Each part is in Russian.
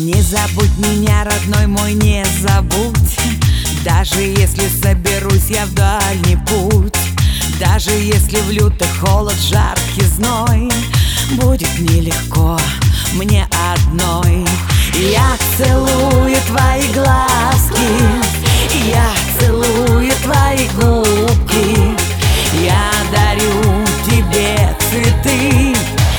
Не забудь меня, родной мой, не забудь. Даже если соберусь я в дальний путь, даже если в лютый холод, жаркий зной, будет нелегко мне одной. Я целую твои глазки, я целую твои губки, я дарю тебе цветы,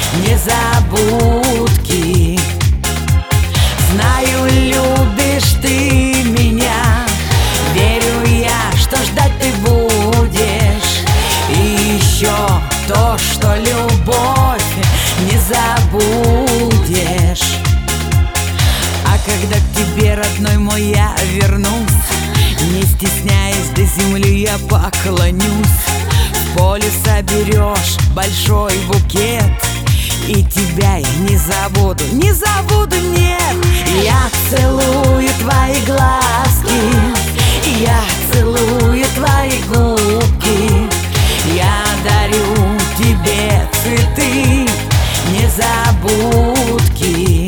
незабудки. Знаю, любишь ты меня, верю я, что ждать ты будешь. И еще то, что любовь не забудешь. А когда к тебе, родной мой, я вернусь, не стесняясь, до земли я поклонюсь. В поле соберешь большой букет, и тебя я не забуду, не забуду, нет. Я целую твои глазки, я целую твои губки, я дарю тебе цветы, незабудки.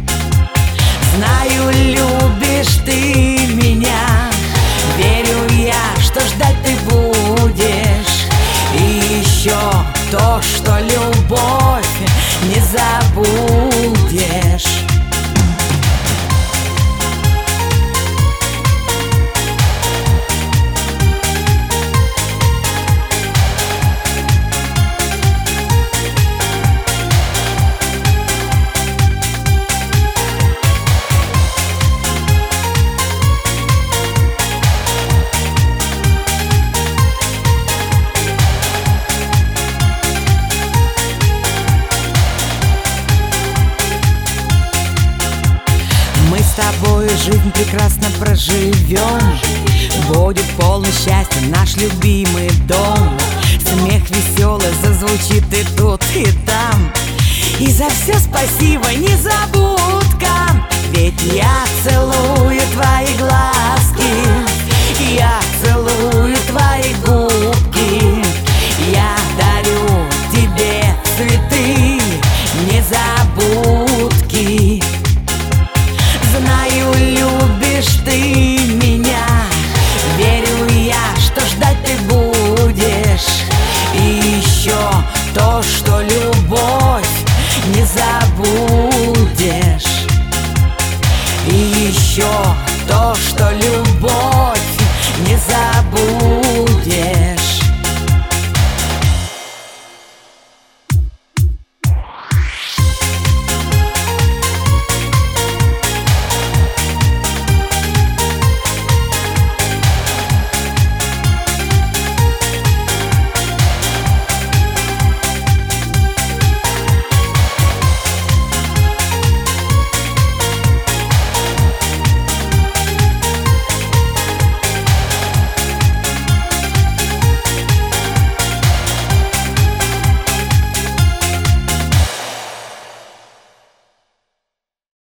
Знаю, любишь ты меня, верю я, что ждать ты будешь. И еще то, что любовь не забудешь. С тобой жизнь прекрасно проживем, будет полно счастья наш любимый дом. Смех веселый зазвучит и тут, и там. И за все спасибо, незабудка. Ведь я целую твои глазки, я целую твои губки, я дарю тебе цветы, незабудки. Знаю, любишь ты меня, верю я, что ждать ты будешь. И еще то, что любовь не забудешь. И еще то, что